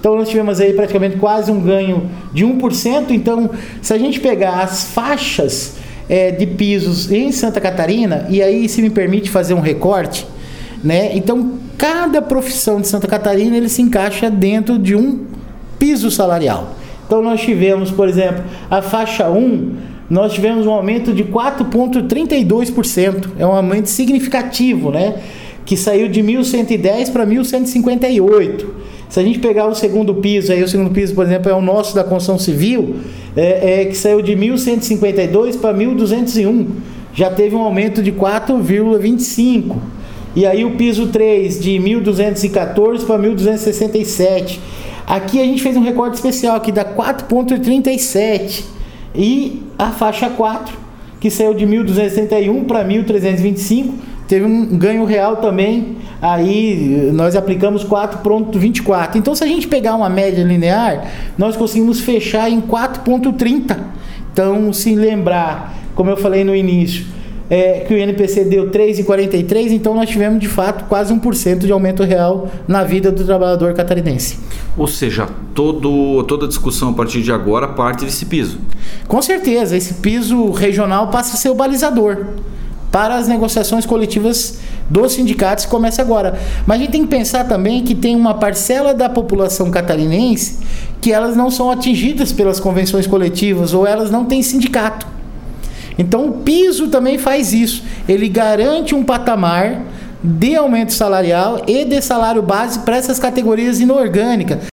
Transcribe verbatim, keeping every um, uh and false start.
Então nós tivemos aí praticamente quase um ganho de um por cento. Então, se a gente pegar as faixas é, de pisos em Santa Catarina, e aí se me permite fazer um recorte, né? Então, cada profissão de Santa Catarina ele se encaixa dentro de um piso salarial. Então nós tivemos, por exemplo, a faixa um, nós tivemos um aumento de quatro vírgula trinta e dois por cento. É um aumento significativo, né? Que saiu de mil cento e dez para mil cento e cinquenta e oito. Se a gente pegar o segundo piso, aí o segundo piso, por exemplo, é o nosso da construção civil, é, é, que saiu de mil cento e cinquenta e dois para mil duzentos e um. Já teve um aumento de quatro vírgula vinte e cinco. E aí o piso três de mil duzentos e quatorze para mil duzentos e sessenta e sete. Aqui a gente fez um recorte especial que dá quatro vírgula trinta e sete. E a faixa quatro, que saiu de mil duzentos e sessenta e um para mil trezentos e vinte e cinco, teve um ganho real também. Aí nós aplicamos quatro vírgula vinte e quatro. Então, se a gente pegar uma média linear, nós conseguimos fechar em quatro vírgula trinta. Então, se lembrar, como eu falei no início, É, que o I N P C deu três vírgula quarenta e três, então nós tivemos de fato quase um por cento de aumento real na vida do trabalhador catarinense. Ou seja, todo, toda a discussão a partir de agora parte desse piso. Com certeza, esse piso regional passa a ser o balizador para as negociações coletivas dos sindicatos que começa agora. Mas a gente tem que pensar também que tem uma parcela da população catarinense que elas não são atingidas pelas convenções coletivas ou elas não têm sindicato. Então o piso também faz isso, ele garante um patamar de aumento salarial e de salário base para essas categorias inorgânicas.